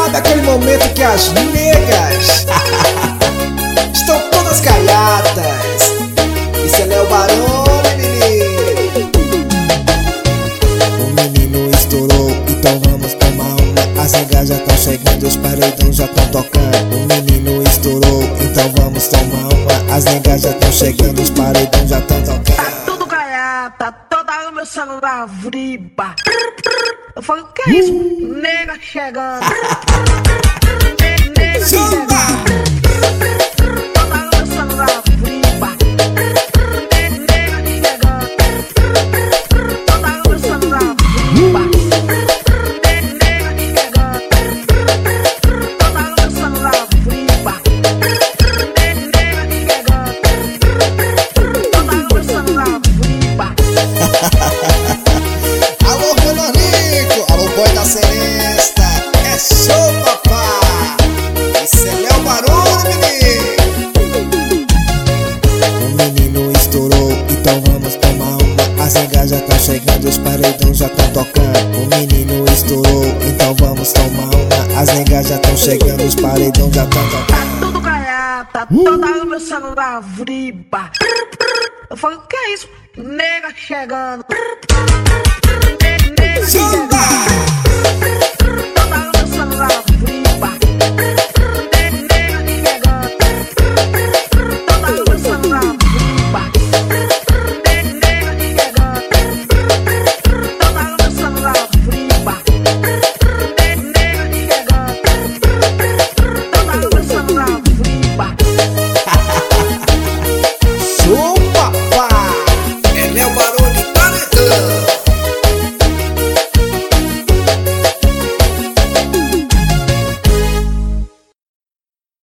Sabe aquele momento que as negas estão todas caiadas? Esse é Léo Barone, menino. O menino estourou, então vamos tomar uma. As negas já tão chegando, os paredões já tão tocando. O menino estourou, então vamos tomar uma. As negas já tão chegando, os paredões já tão tocando. Tá tudo caiata, toda o meu celular vriba. Eu falo, que é isso? Nega chegando. Nega chegando. Toda o meu celular vriba. Nega chegando. Toda o meu celular vriba. Nega chegando. Toda o meu celular vriba. Nega chegando. Toda o meu celular vriba. Alô, Renanico, alô, boi da Celesta. É show, papá. Esse é Léo Barone, menino. O menino estourou, então vamos tomar uma. As negas já tão chegando, os paredões já tão tocando. O menino estourou, então vamos tomar uma. As negas já tão chegando, os paredões já tão Tá tocando. tudo caiata, toda o meu celular vriba. Eu falo, que é isso? Nega chegando.